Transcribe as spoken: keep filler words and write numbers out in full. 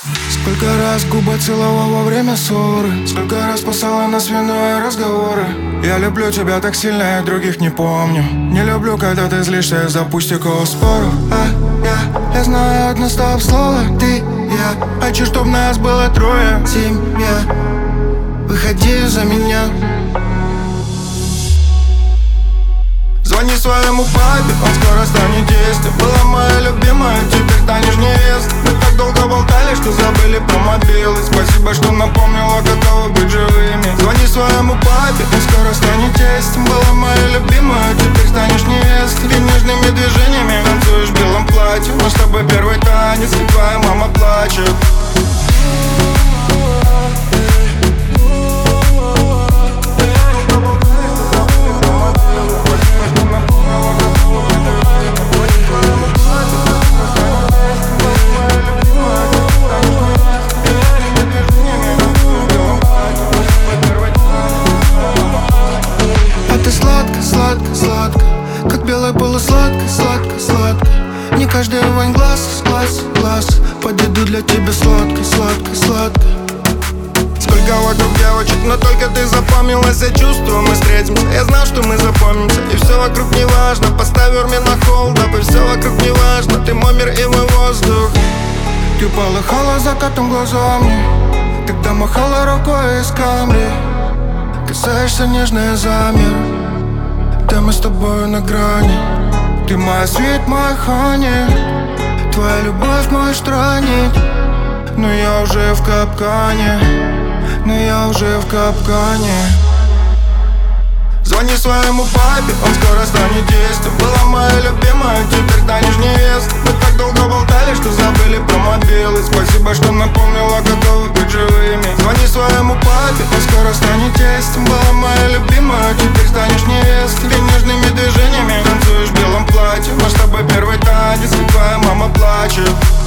Сколько раз губы целовал во время ссоры, сколько раз спасала нас вино и разговоры. Я люблю тебя так сильно, я других не помню. Не люблю, когда ты злишься из-за пустяков споров. А я, я знаю одно стоп-слово, ты, я. Хочу, чтоб нас было трое, семья. Выходи за меня. Звони своему папе, он скоро станет тестем. Была моя любимая, теперь станешь невестой. Мы так долго болтали, что забыли про мобилы. Спасибо, что напомнила, каково быть живыми. Звони своему папе, он скоро станет тестем. Была моя любимая, теперь станешь невестой. Ты нежными движениями танцуешь в белом платье. Мы с тобой первый танец, и твоя мама плачет. Сладко, сладко, как белая полусладко, сладко, сладко. Не каждый вань глаз, глаз, глаз. Подойду для тебя сладко, сладко, сладко. Сколько вокруг девочек, но только ты запомнилась. Я чувствую, мы встретимся, я знал, что мы запомнимся. И все вокруг не важно, поставь меня на холд. И все вокруг не важно, ты мой мир и мой воздух. Ты полыхала закатом глазами, когда махала рукой из камри. Касаешься нежно, замер. Да мы с тобой на грани. Ты моя свет, моя хани. Твоя любовь можешь странить. Но я уже в капкане. Но я уже в капкане. Звони своему папе, он скоро станет тестем. Была моя любимая, теперь станешь невестой. Мы так долго болтали, что забыли про мобилы. Спасибо, что напомнила, каково быть живыми. Звони своему папе, он скоро станет тестем. Была моя любимая, теперь станешь невестой. Ты нежными движениями танцуешь в белом платье. Мы с тобой первый танец, и твоя мама плачет.